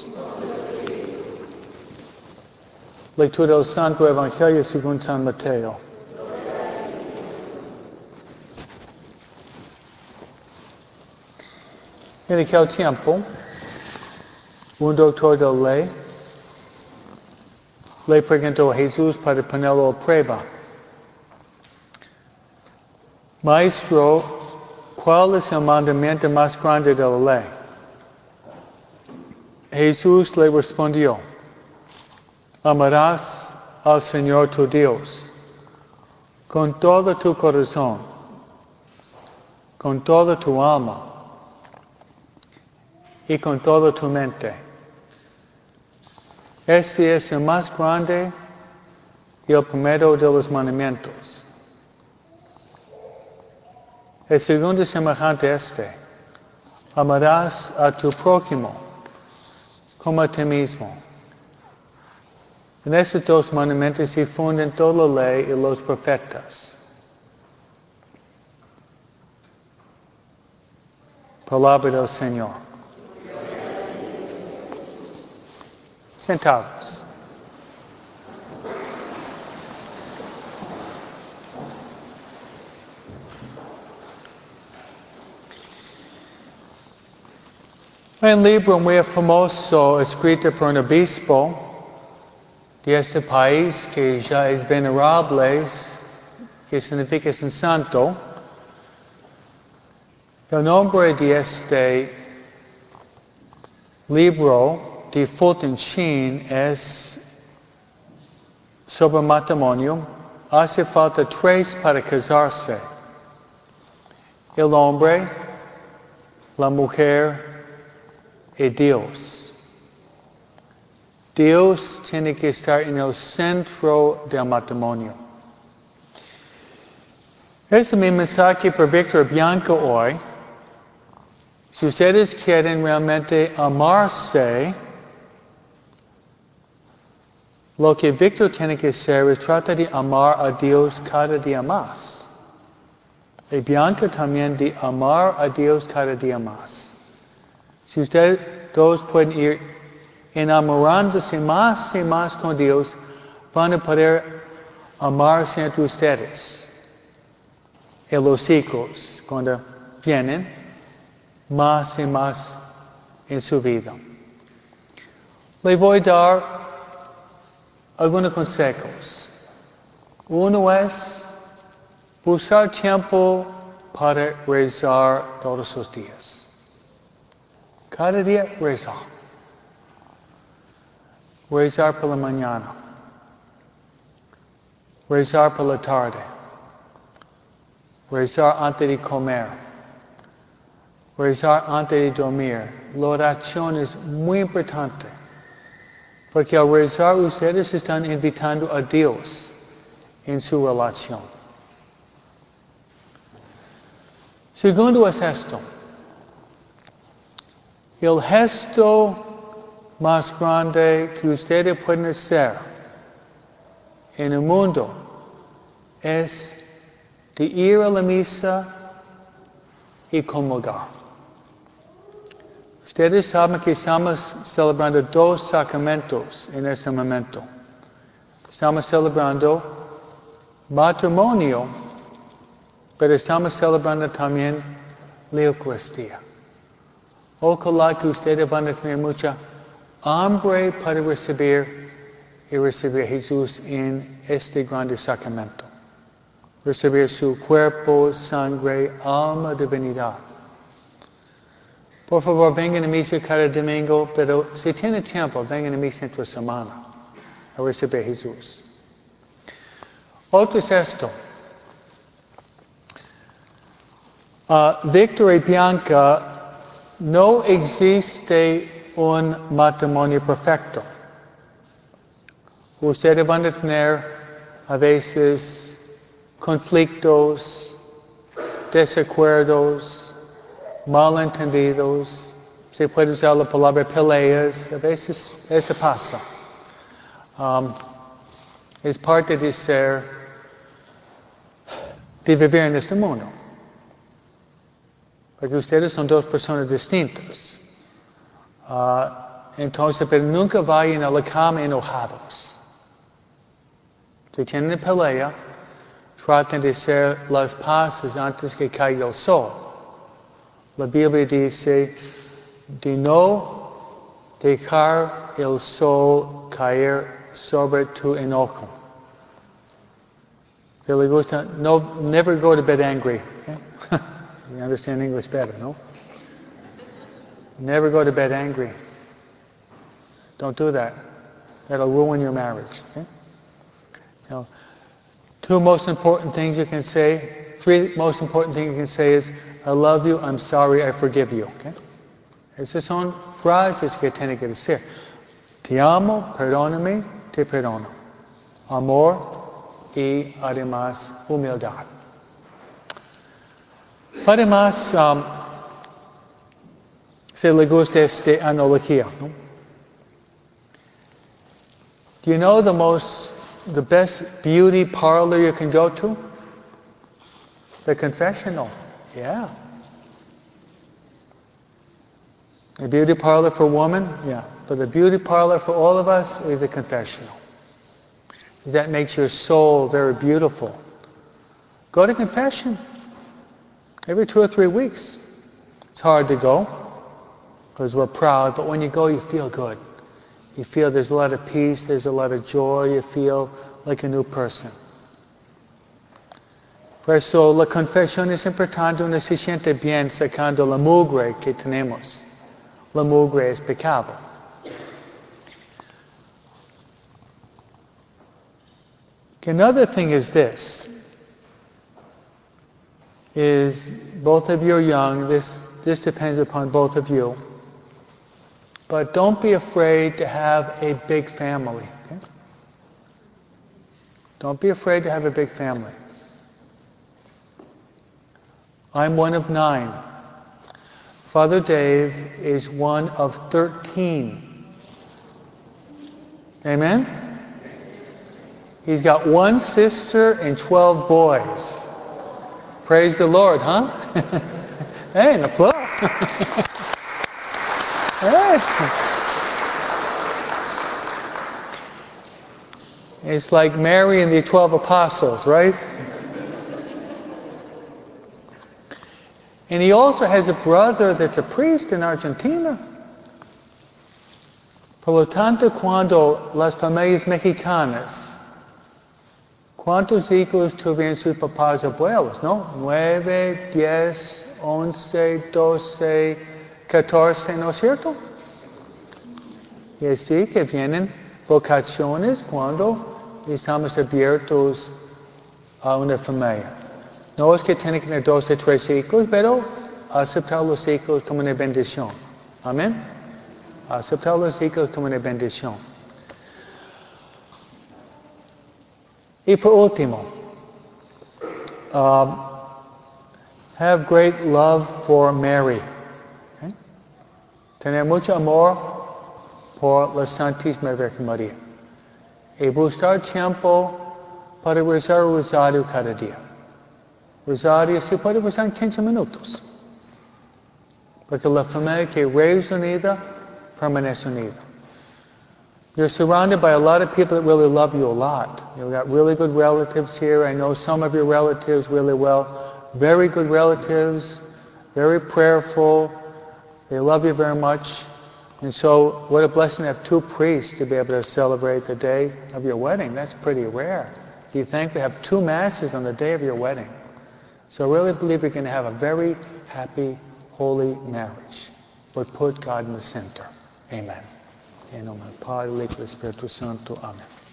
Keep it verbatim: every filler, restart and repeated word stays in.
Jesús. Lectura del Santo Evangelio según San Mateo. En aquel tiempo, un doctor de la ley le preguntó a Jesús para ponerlo a prueba: Maestro, ¿cuál es el mandamiento más grande de la ley? Jesús le respondió: Amarás al Señor tu Dios con todo tu corazón, con toda tu alma y con toda tu mente. Este es el más grande y el primero de los mandamientos. El segundo es semejante a este: amarás a tu prójimo como a ti mismo. En estos dos mandamientos se funden toda la ley y los profetas. Palabra del Señor. Sentados. Hay un libro muy famoso escrito por un obispo de este país que ya es venerable, que significa es un santo. El nombre de este libro de Fulton Sheen es sobre matrimonio. Hace falta tres para casarse: el hombre, la mujer y Dios. Dios tiene que estar en el centro del matrimonio. Este es mi mensaje para Víctor y Bianca hoy. Si ustedes quieren realmente amarse, lo que Víctor tiene que hacer es tratar de amar a Dios cada día más. Y Bianca también de amar a Dios cada día más. Si ustedes dos pueden ir enamorándose más y más con Dios, van a poder amarse entre ustedes. Y los hijos, cuando vienen, más y más en su vida. Le voy a dar algunos consejos. Uno es buscar tiempo para rezar todos los días. Cada día rezar. Rezar por la mañana. Rezar por la tarde. Rezar antes de comer. Rezar antes de dormir. La oración es muy importante. Porque al rezar ustedes están invitando a Dios en su relación. Segundo es esto. El gesto más grande que ustedes pueden hacer en el mundo es de ir a la misa y comulgar. Ustedes saben que estamos celebrando dos sacramentos en este momento. Estamos celebrando matrimonio, pero estamos celebrando también la Eucaristía. Ojalá que ustedes van a tener mucha hambre para recibir y recibir a Jesús en este grande sacramento. Recibir su cuerpo, sangre, alma, divinidad. Por favor, vengan a misa cada domingo, pero si tienen tiempo, vengan a misa entre semana a recibir a Jesús. Otro es esto. Uh, Víctor y Bianca, no existe un matrimonio perfecto. Ustedes van a tener a veces conflictos, desacuerdos, malentendidos. Se puede usar la palabra peleas. A veces esto pasa. Um, es parte de ser, de vivir en este mundo. Porque ustedes son dos personas distintas. Uh, entonces, pero nunca vayan a la cama enojados. Si tienen pelea, traten de hacer las paces antes que caiga el sol. La Biblia dice de no dejar el sol caer sobre tu enojo. Que le gusta, no, never go to bed angry. Okay? You understand English better, no? Never go to bed angry. Don't do that. That'll ruin your marriage. Okay? You know, two most important things you can say, three most important things you can say is, I love you, I'm sorry, I forgive you. Okay? Esas son frases que tiene que decir. Te amo, perdóname, te perdono. Amor y además humildad. Además, um, se le gusta esta analogía, ¿no? Do you know the most, the best beauty parlor you can go to? The confessional. Yeah. A beauty parlor for women? Yeah. But the beauty parlor for all of us is a confessional. That makes your soul very beautiful. Go to confession. Every two or three weeks. It's hard to go because we're proud, but when you go, you feel good. You feel there's a lot of peace, there's a lot of joy, you feel like a new person. Por eso la confesión es importante, uno se siente bien sacando la mugre que tenemos. La mugre es pecado. Another thing is this, is both of you are young, this, this depends upon both of you, but don't be afraid to have a big family. Okay? Don't be afraid to have a big family. I'm one of nine. Father Dave is one of thirteen. Amen? He's got one sister and twelve boys. Praise the Lord, huh? Hey, an applause. Hey. It's like Mary and the twelve apostles, right? And he also has a brother that's a priest in Argentina. Por lo tanto, cuando las familias mexicanas, ¿cuántos hijos tuvieron sus papás y abuelos? ¿No? Nueve, diez, once, doce, catorce, ¿no es cierto? Y así que vienen vocaciones cuando estamos abiertos a una familia. No es que tienen que tener doce, trece hijos, pero aceptar los hijos como una bendición. Amén. Aceptar los hijos como una bendición. Y por último, um, have great love for Mary. Okay? Tener mucho amor por la Santísima Virgen María. Y buscar tiempo para rezar el rosario cada día. Rosario se puede rezar en quince minutos. Porque la familia que reza unida permanece unida. You're surrounded by a lot of people that really love you a lot. You've got really good relatives here. I know some of your relatives really well. Very good relatives, very prayerful. They love you very much. And so what a blessing to have two priests to be able to celebrate the day of your wedding. That's pretty rare. Do you think we have two masses on the day of your wedding? So I really believe you're going to have a very happy, holy marriage. But put God in the center. Amen. Em nome do Pai, do Filho e do Espírito Santo. Amém.